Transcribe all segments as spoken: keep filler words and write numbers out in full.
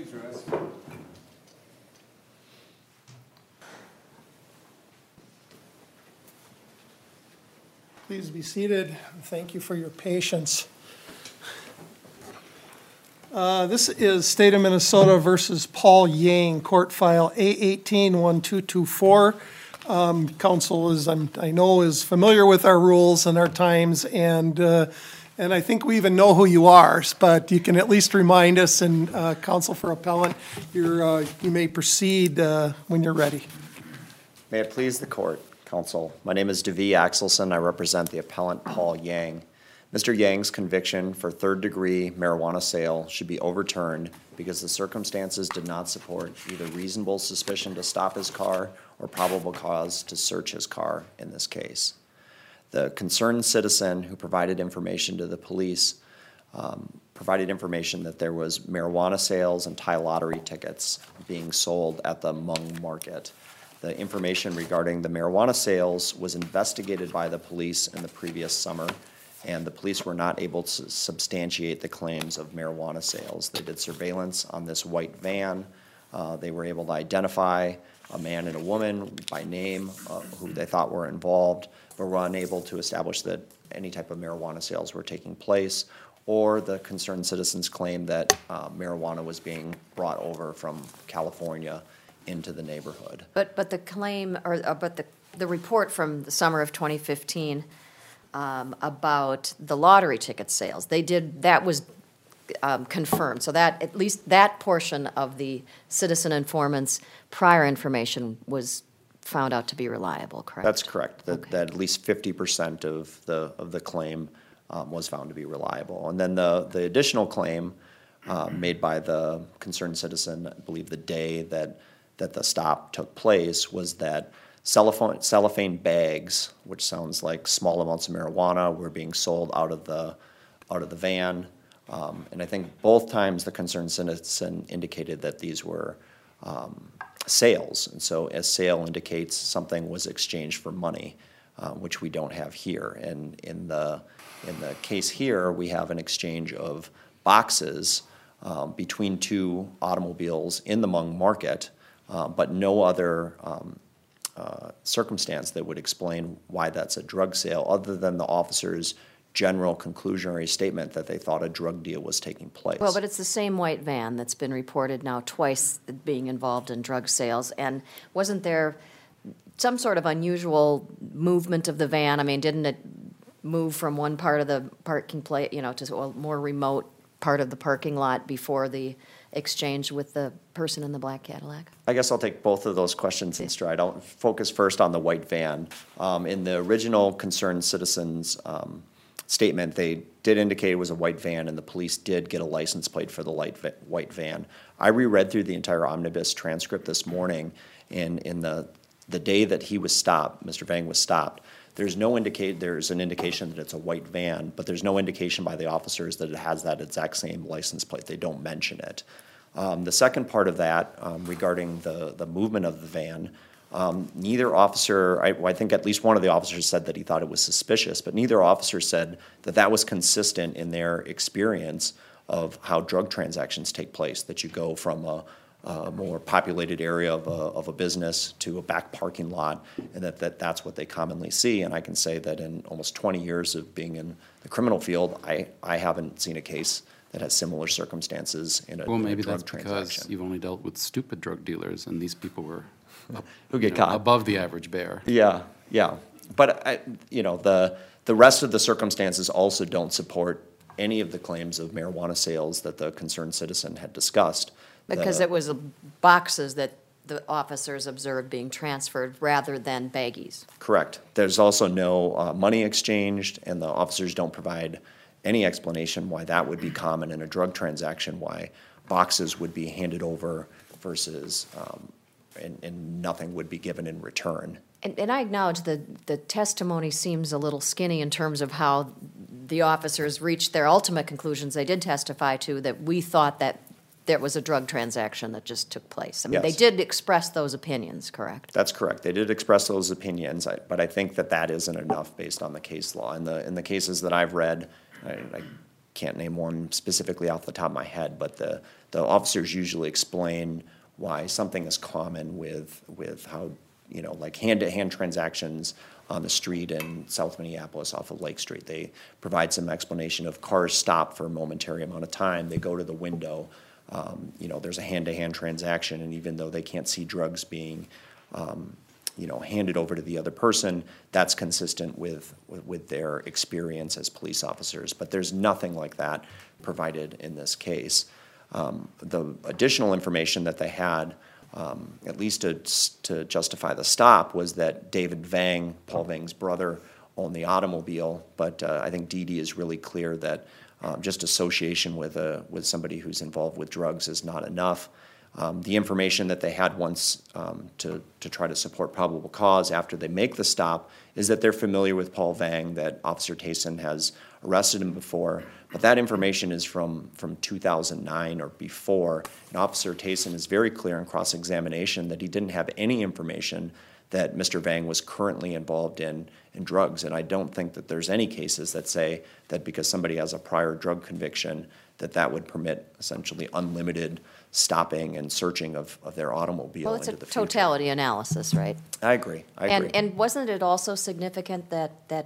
Thanks, Russ. Please be seated. Thank you for your patience. Uh, This is State of Minnesota versus Paul Yang, court file A eighteen one two two four. Um, Council is, I'm- I know, is familiar with our rules and our times, and uh, and I think we even know who you are, but you can at least remind us, and uh, Counsel for Appellant, you're, uh, you may proceed uh, when you're ready. May it please the court, counsel. My name is Devi Axelson. I represent the appellant Paul Yang. Mister Yang's conviction for third-degree marijuana sale should be overturned because the circumstances did not support either reasonable suspicion to stop his car or probable cause to search his car in this case. The concerned citizen who provided information to the police um, provided information that there was marijuana sales and Thai lottery tickets being sold at the Hmong market. The information regarding the marijuana sales was investigated by the police in the previous summer, and the police were not able to substantiate the claims of marijuana sales. They did surveillance on this white van. Uh, they were able to identify a man and a woman by name uh, who they thought were involved, but were unable to establish that any type of marijuana sales were taking place, or the concerned citizens claimed that uh, marijuana was being brought over from California into the neighborhood. But, but the claim, or, uh, but the, the report from the summer of twenty fifteen um, about the lottery ticket sales, they did, that was um, confirmed. So that, at least that portion of the citizen informant's prior information was found out to be reliable, correct? That's correct, that, Okay. that at least fifty percent of the, of the claim um, was found to be reliable. And then the, the additional claim uh, made by the concerned citizen, I believe the day that that the stop took place, was that cellophane, cellophane bags, which sounds like small amounts of marijuana, were being sold out of the out of the van. Um, and I think both times the concerned citizen indicated that these were um, sales. And so as sale indicates something was exchanged for money, uh, which we don't have here. And in the in the case here, we have an exchange of boxes um, between two automobiles in the Hmong market. Uh, but no other um, uh, circumstance that would explain why that's a drug sale, other than the officer's general conclusionary statement that they thought a drug deal was taking place. Well, but it's the same white van that's been reported now twice being involved in drug sales. And wasn't there some sort of unusual movement of the van? I mean, didn't it move from one part of the parking place, you know, to a more remote part of the parking lot before the exchange with the person in the black Cadillac? I guess I'll take both of those questions in stride. I'll focus first on the white van. Um, in the original concerned citizens um, statement, they did indicate it was a white van, and the police did get a license plate for the light va- white van. I reread through the entire omnibus transcript this morning, and in the the day that he was stopped, Mister Vang was stopped, there's no indicate, there's an indication that it's a white van, but there's no indication by the officers that it has that exact same license plate. They don't mention it. Um, the second part of that, um, regarding the, the movement of the van, um, neither officer, I, I think at least one of the officers said that he thought it was suspicious, but neither officer said that that was consistent in their experience of how drug transactions take place, that you go from a, a more populated area of a, of a business to a back parking lot, and that, that that's what they commonly see. And I can say that in almost twenty years of being in the criminal field, I, I haven't seen a case that has similar circumstances in a, Well, in a maybe drug that's because transaction. you've only dealt with stupid drug dealers, and these people were up, Who get you know, caught. above the average bear. Yeah, yeah. But, I, you know, the, the rest of the circumstances also don't support any of the claims of marijuana sales that the concerned citizen had discussed. Because The- it was boxes that the officers observed being transferred rather than baggies. Correct. There's also no uh, money exchanged, and the officers don't provide any explanation why that would be common in a drug transaction, why boxes would be handed over versus, um, and, and nothing would be given in return. And, and I acknowledge that the testimony seems a little skinny in terms of how the officers reached their ultimate conclusions. They did testify to that we thought that there was a drug transaction that just took place. I mean, they Yes. did express those opinions, correct? That's correct. They did express those opinions, I- but I think that that isn't enough based on the case law. In the, in the cases that I've read, I, I can't name one specifically off the top of my head, but the, the officers usually explain why something is common with, with how, you know, like hand-to-hand transactions on the street in South Minneapolis off of Lake Street. They provide some explanation of cars stop for a momentary amount of time, they go to the window, um, you know, there's a hand-to-hand transaction, and even though they can't see drugs being, um, you know, handed over to the other person, that's consistent with, with, with their experience as police officers. But there's nothing like that provided in this case. Um, the additional information that they had, Um, at least to, to justify the stop, was that David Vang, Paul Vang's brother, owned the automobile. But uh, I think Dee Dee is really clear that um, just association with a with somebody who's involved with drugs is not enough. Um, the information that they had once um, to to try to support probable cause after they make the stop is that they're familiar with Paul Vang, that Officer Tayson has arrested him before. But that information is from, from two thousand nine or before. And Officer Tayson is very clear in cross-examination that he didn't have any information that Mister Vang was currently involved in, in drugs. And I don't think that there's any cases that say that because somebody has a prior drug conviction, that that would permit essentially unlimited stopping and searching of, of their automobile Well, it's a into the future. totality analysis, right? I agree, I agree. And, and wasn't it also significant that, that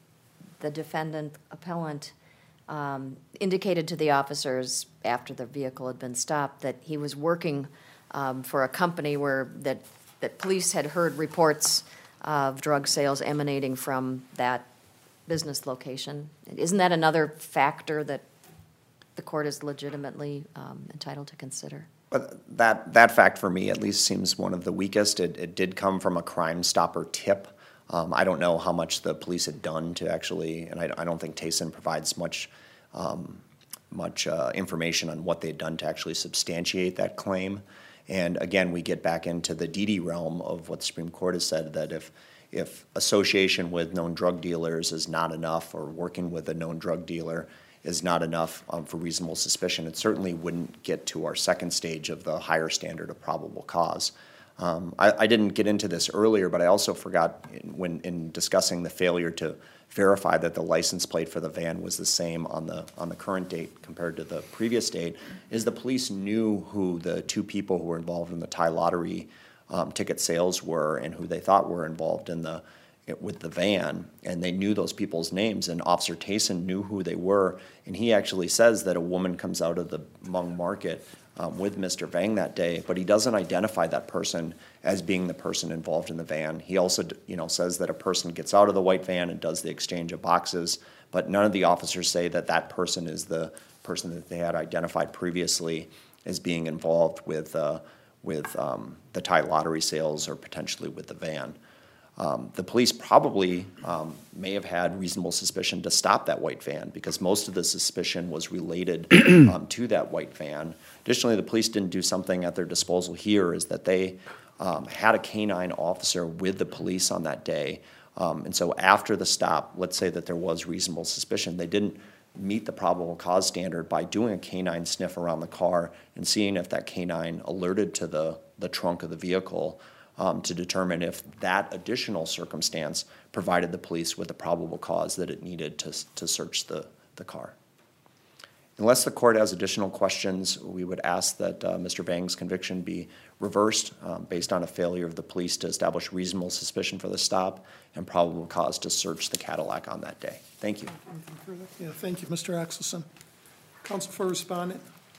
the defendant appellant um, indicated to the officers after the vehicle had been stopped that he was working um, for a company where, that, that police had heard reports of drug sales emanating from that business location? Isn't that another factor that the court is legitimately um, entitled to consider? But that, that fact for me at least seems one of the weakest. It, it did come from a Crime Stopper tip. Um, I don't know how much the police had done to actually, and I, I don't think Tayson provides much um, much uh, information on what they'd done to actually substantiate that claim. And again, we get back into the Dee Dee realm of what the Supreme Court has said, that if if association with known drug dealers is not enough, or working with a known drug dealer is not enough um, for reasonable suspicion, it certainly wouldn't get to our second stage of the higher standard of probable cause. Um, I, I didn't get into this earlier, but I also forgot in, when in discussing the failure to verify that the license plate for the van was the same on the on the current date compared to the previous date, is the police knew who the two people who were involved in the Thai lottery um, ticket sales were, and who they thought were involved in the with the van, and they knew those people's names, and Officer Tayson knew who they were, and he actually says that a woman comes out of the Hmong market um, with Mister Vang that day, but he doesn't identify that person as being the person involved in the van. He also, you know, says that a person gets out of the white van and does the exchange of boxes, but none of the officers say that that person is the person that they had identified previously as being involved with uh, with um, the Thai lottery sales, or potentially with the van. Um, the police probably um, may have had reasonable suspicion to stop that white van, because most of the suspicion was related um, to that white van. Additionally, the police didn't do something at their disposal here, is that they um, had a canine officer with the police on that day. Um, and so after the stop, let's say that there was reasonable suspicion, they didn't meet the probable cause standard by doing a canine sniff around the car and seeing if that canine alerted to the, the trunk of the vehicle, Um, to determine if that additional circumstance provided the police with the probable cause that it needed to, to search the, the car. Unless the court has additional questions, we would ask that uh, Mister Vang's conviction be reversed um, based on a failure of the police to establish reasonable suspicion for the stop and probable cause to search the Cadillac on that day. Thank you. Yeah, thank you, Mister Axelson. Counsel for respondent.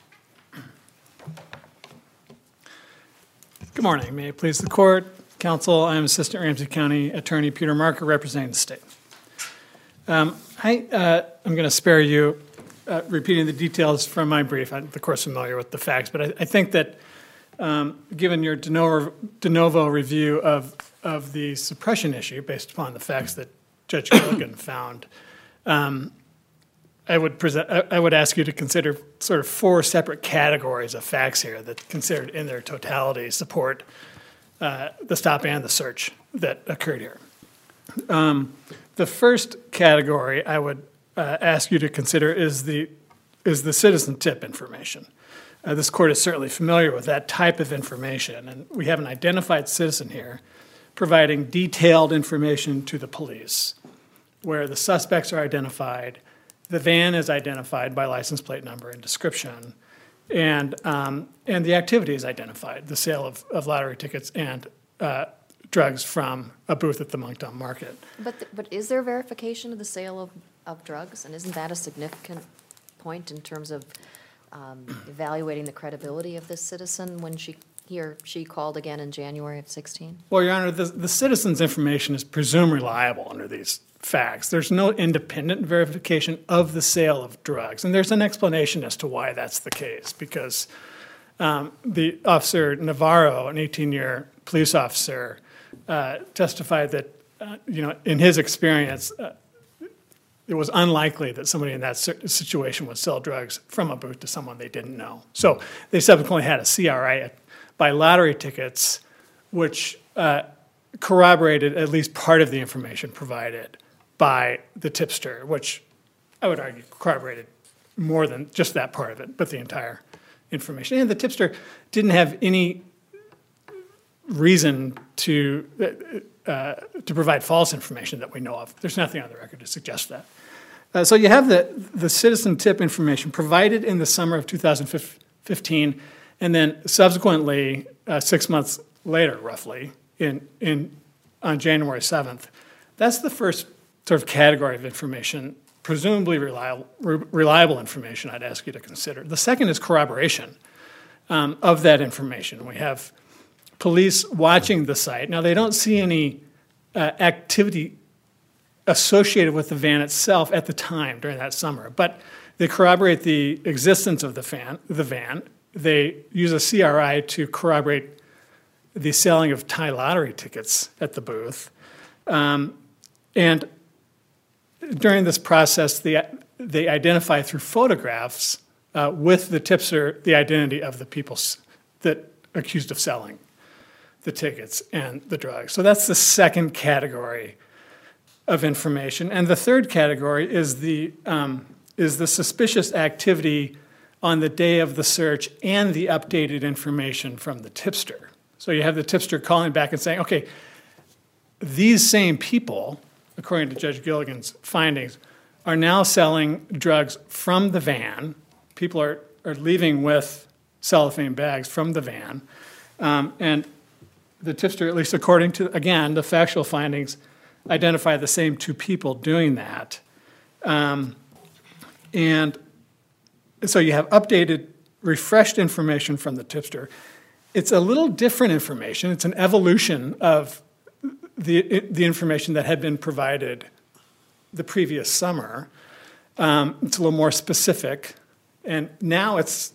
Good morning. May it please the court, counsel. I am Assistant Ramsey County Attorney Peter Marker, representing the state. Um, I, uh, I'm going to spare you uh, repeating the details from my brief. I'm, of course, familiar with the facts, but I, I think that um, given your de novo, de novo review of, of the suppression issue based upon the facts that Judge Gilligan found, um, I would present. I would ask you to consider sort of four separate categories of facts here that, considered in their totality, support uh, the stop and the search that occurred here. Um, the first category I would uh, ask you to consider is the is the citizen tip information. Uh, this court is certainly familiar with that type of information, and we have an identified citizen here providing detailed information to the police, where the suspects are identified, the van is identified by license plate number and description, and um, and the activity is identified, the sale of, of lottery tickets and uh, drugs from a booth at the Moncton Market. But, th- but is there verification of the sale of, of drugs? And isn't that a significant point in terms of um, evaluating the credibility of this citizen when she, he or she called again in January of sixteen? Well, Your Honor, the, the citizen's information is presumed reliable under these facts. There's no independent verification of the sale of drugs. And there's an explanation as to why that's the case, because um, the officer Navarro, an eighteen-year police officer, uh, testified that, uh, you know, in his experience, uh, it was unlikely that somebody in that situation would sell drugs from a booth to someone they didn't know. So they subsequently had a C R I by lottery tickets, which uh, corroborated at least part of the information provided by the tipster, which I would argue corroborated more than just that part of it, but the entire information. And the tipster didn't have any reason to uh, to provide false information that we know of. There's nothing on the record to suggest that. Uh, so you have the, the citizen tip information provided in the summer of two thousand fifteen, and then subsequently, uh, six months later, roughly, in, in on January seventh. That's the first sort of category of information, presumably reliable, re- reliable information I'd ask you to consider. The second is corroboration um, of that information. We have police watching the site. Now, they don't see any uh, activity associated with the van itself at the time during that summer, but they corroborate the existence of the van. The van. They use a C R I to corroborate the selling of Thai lottery tickets at the booth. Um, and during this process, they, they identify through photographs uh, with the tipster the identity of the people that accused of selling the tickets and the drugs. So that's the second category of information. And the third category is the um, is the suspicious activity on the day of the search and the updated information from the tipster. So you have the tipster calling back and saying, okay, these same people, according to Judge Gilligan's findings, are now selling drugs from the van. People are, are leaving with cellophane bags from the van. Um, and the tipster, at least according to, again, the factual findings, identify the same two people doing that. Um, and so you have updated, refreshed information from the tipster. It's a little different information. It's an evolution of the, the information that had been provided the previous summer. Um, it's a little more specific. And now it's,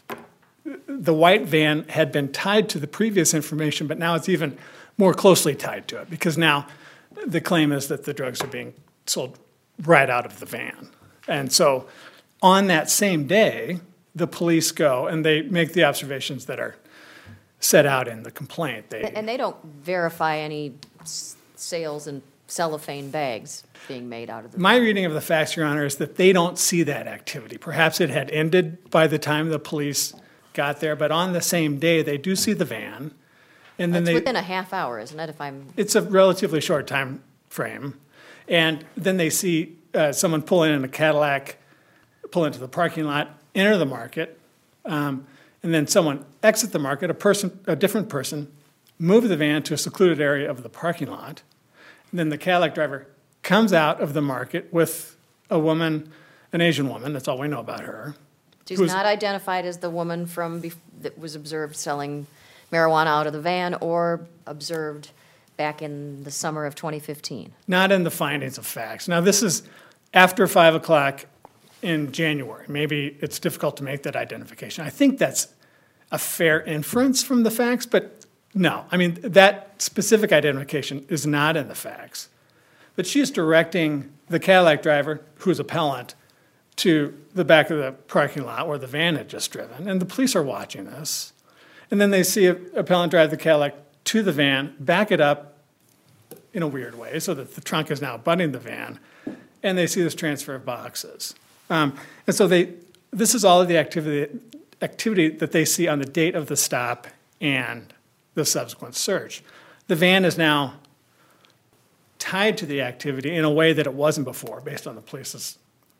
the white van had been tied to the previous information, but now it's even more closely tied to it, because now the claim is that the drugs are being sold right out of the van. And so on that same day, the police go and they make the observations that are set out in the complaint. They, And they don't verify any s- sales in cellophane bags being made out of the. My reading of the facts, Your Honor, is that they don't see that activity. Perhaps it had ended by the time the police got there, but on the same day, they do see the van. And then It's they, within a half hour, isn't it, if I'm, it's a relatively short time frame. And then they see uh, someone pull in in a Cadillac, pull into the parking lot, enter the market, um, and then someone exit the market, a person, a different person, move the van to a secluded area of the parking lot. And then the Cadillac driver comes out of the market with a woman, an Asian woman, that's all we know about her. she's Who's- not identified as the woman from, bef- that was observed selling marijuana out of the van or observed back in the summer of twenty fifteen. Not in the findings of facts. Now, this is after five o'clock in January. Maybe it's difficult to make that identification. I think that's a fair inference from the facts, but no. I mean, that specific identification is not in the facts. But she's directing the Cadillac driver, who's appellant, to the back of the parking lot where the van had just driven, and the police are watching this. And then they see a appellant drive the Cadillac to the van, back it up in a weird way so that the trunk is now abutting the van, and they see this transfer of boxes. Um, and so they, this is all of the activity, activity that they see on the date of the stop and the subsequent search. The van is now tied to the activity in a way that it wasn't before, based on the police's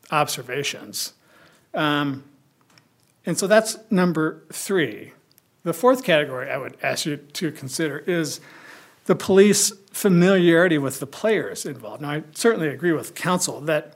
observations. Um, and so that's number three. The fourth category I would ask you to consider is the police familiarity with the players involved. Now, I certainly agree with counsel that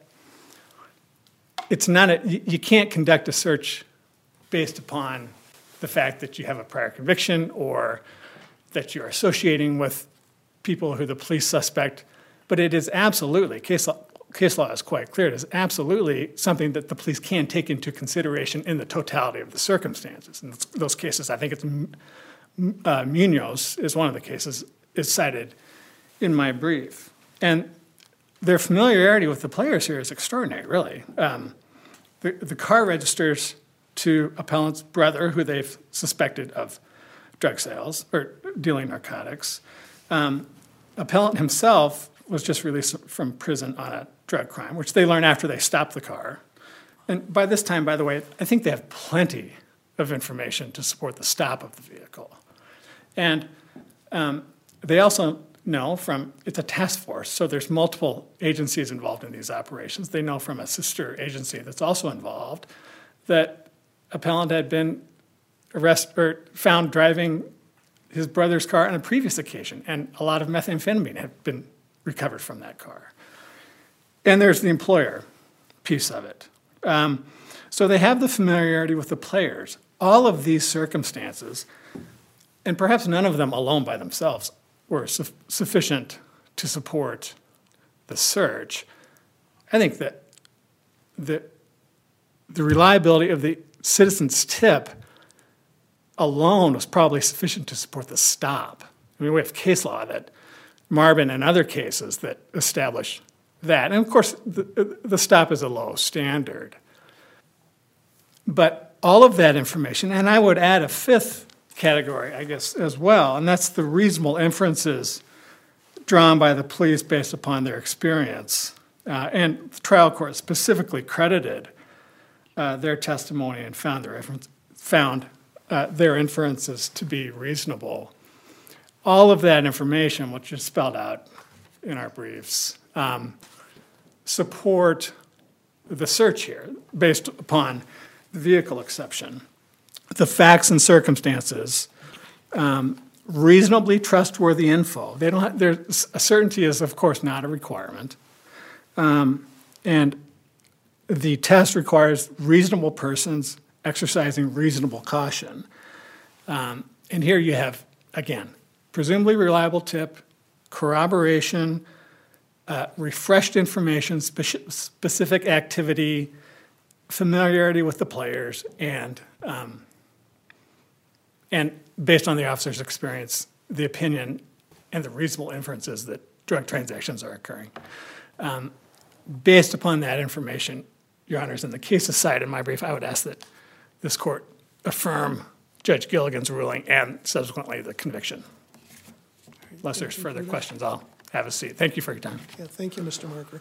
it's not a, you you can't conduct a search based upon the fact that you have a prior conviction or that you're associating with people who the police suspect, but it is absolutely, case law, case law is quite clear, it is absolutely something that the police can take into consideration in the totality of the circumstances. In those cases, I think it's uh, Munoz is one of the cases, is cited in my brief. And their familiarity with the players here is extraordinary, really. Um, the, the car registers to appellant's brother, who they've suspected of drug sales or dealing narcotics. Um, appellant himself was just released from prison on a drug crime, which they learn after they stop the car. And by this time, by the way, I think they have plenty of information to support the stop of the vehicle. And um, they also know from, it's a task force, so there's multiple agencies involved in these operations. They know from a sister agency that's also involved that appellant had been arrested or found driving his brother's car on a previous occasion, and a lot of methamphetamine had been recovered from that car. And there's the employer piece of it. Um, so they have the familiarity with the players. All of these circumstances, and perhaps none of them alone by themselves, were su- sufficient to support the search. I think that the, the reliability of the citizen's tip alone was probably sufficient to support the stop. I mean, we have case law that Marvin and other cases that establish that. And of course, the, the stop is a low standard. But all of that information, and I would add a fifth category, I guess, as well, and that's the reasonable inferences drawn by the police based upon their experience. Uh, and the trial court specifically credited uh, their testimony and found their, found, uh, their inferences to be reasonable. All of that information, which is spelled out in our briefs, um, support the search here based upon the vehicle exception. The facts and circumstances, um, reasonably trustworthy info. They don't have, there's, a certainty is, of course, not a requirement. Um, and the test requires reasonable persons exercising reasonable caution. Um, and here you have, again, presumably reliable tip, corroboration, uh, refreshed information, speci- specific activity, familiarity with the players, and um, and based on the officer's experience, the opinion and the reasonable inferences that drug transactions are occurring. Um, based upon that information, Your Honors, in the cases cited in my brief, I would ask that this court affirm Judge Gilligan's ruling and subsequently the conviction. Unless there's further questions, I'll have a seat. Thank you for your time. Yeah, thank you, Mister Marker.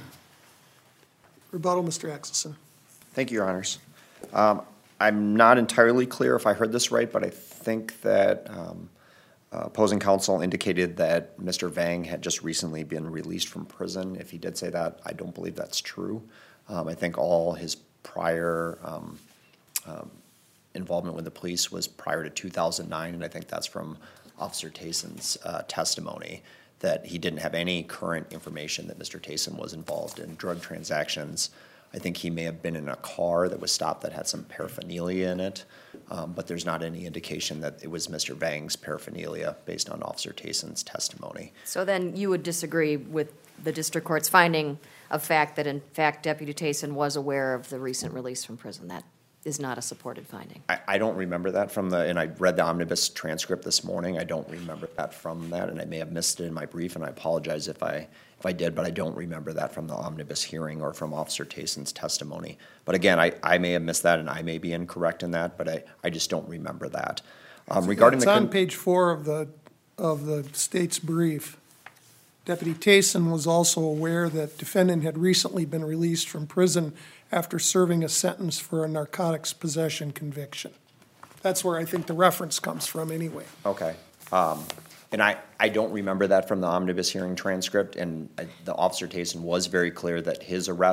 Rebuttal, Mister Axelson. Thank you, Your Honors. Um, I'm not entirely clear if I heard this right, but I think that um, uh, opposing counsel indicated that Mister Vang had just recently been released from prison. If he did say that, I don't believe that's true. Um, I think all his prior um, um, involvement with the police was prior to two thousand nine, and I think that's from Officer Tayson's uh, testimony, that he didn't have any current information that Mister Tayson was involved in drug transactions. I think he may have been in a car that was stopped that had some paraphernalia in it, um, but there's not any indication that it was Mister Vang's paraphernalia based on Officer Tayson's testimony. So then you would disagree with the district court's finding of fact that in fact Deputy Tayson was aware of the recent release from prison. That is not a supported finding. I, I don't remember that from the, and I read the omnibus transcript this morning. I don't remember that from that, and I may have missed it in my brief, and I apologize if I if I did, but I don't remember that from the omnibus hearing or from Officer Tayson's testimony. But again, I, I may have missed that, and I may be incorrect in that, but I, I just don't remember that. Um, regarding It's the on con- page four of the, of the state's brief. Deputy Tayson was also aware that defendant had recently been released from prison after serving a sentence for a narcotics possession conviction. That's where I think the reference comes from anyway. Okay. Um, and I, I don't remember that from the omnibus hearing transcript, and I, the Officer Tayson was very clear that his arrest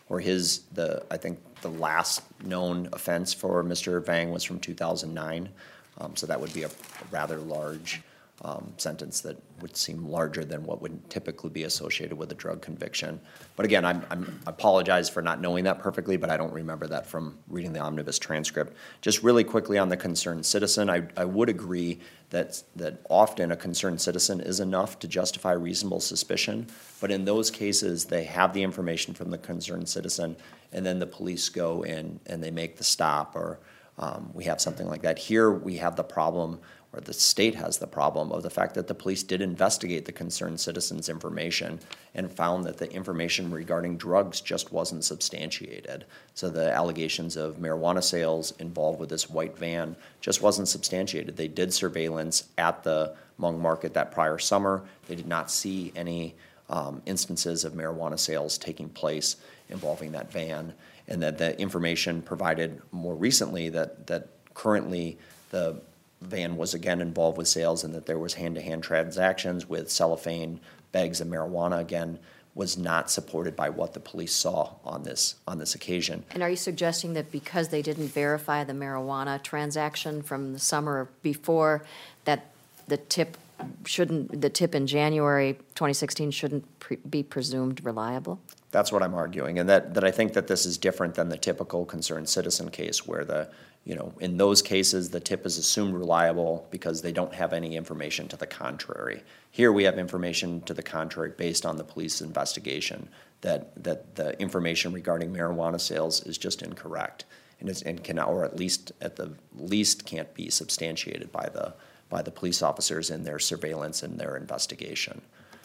or his, the, I think the last known offense for Mister Vang was from two thousand nine. Um, so that would be a rather large um, sentence that would seem larger than what would typically be associated with a drug conviction. But again, I'm, I'm, I apologize for not knowing that perfectly, but I don't remember that from reading the omnibus transcript. Just really quickly on the concerned citizen, I, I would agree that, that often a concerned citizen is enough to justify reasonable suspicion, but in those cases, they have the information from the concerned citizen, and then the police go in and they make the stop, or um, we have something like that. Here, we have the problem, or the state has the problem, of the fact that the police did investigate the concerned citizen's information and found that the information regarding drugs just wasn't substantiated. So the allegations of marijuana sales involved with this white van just wasn't substantiated. They did surveillance at the Hmong market that prior summer. They did not see any um, instances of marijuana sales taking place involving that van, and that the information provided more recently that, that currently the van was again involved with sales, and that there was hand-to-hand transactions with cellophane bags of marijuana, again, was not supported by what the police saw on this on this occasion. And are you suggesting that because they didn't verify the marijuana transaction from the summer before, that the tip shouldn't, the tip in January twenty sixteen shouldn't pre- be presumed reliable? That's what I'm arguing, and that, that I think that this is different than the typical concerned citizen case, where the, you know, in those cases, the tip is assumed reliable because they don't have any information to the contrary. Here, we have information to the contrary based on the police investigation, that, that the information regarding marijuana sales is just incorrect, and, it's, and can, or at least, at the least, can't be substantiated by the, by the police officers in their surveillance and their investigation.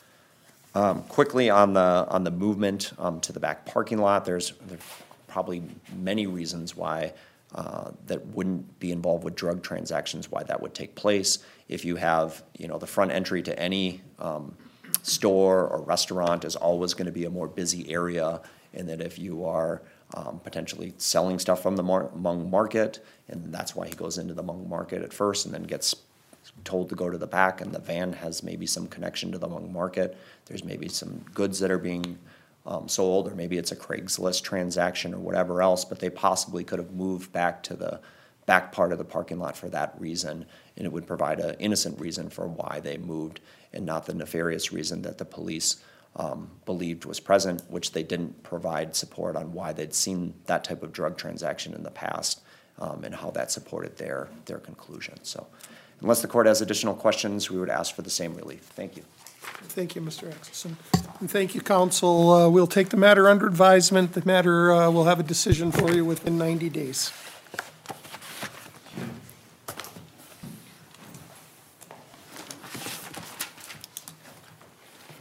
Um, quickly on the on the movement um, to the back parking lot, there's, there's probably many reasons why uh, that wouldn't be involved with drug transactions, why that would take place. If you have, you know, the front entry to any um, store or restaurant is always going to be a more busy area, and that if you are um, potentially selling stuff from the Mar- Hmong market, and that's why he goes into the Hmong market at first and then gets told to go to the back, and the van has maybe some connection to the Hmong market. There's maybe some goods that are being um, sold, or maybe it's a Craigslist transaction or whatever else, but they possibly could have moved back to the back part of the parking lot for that reason, and it would provide an innocent reason for why they moved, and not the nefarious reason that the police um, believed was present, which they didn't provide support on why they'd seen that type of drug transaction in the past, um, and how that supported their, their conclusion. So, unless the court has additional questions, we would ask for the same relief. Thank you. Thank you, Mister Axelson. And thank you, counsel. Uh, we'll take the matter under advisement. The matter, uh, will have a decision for you within ninety days.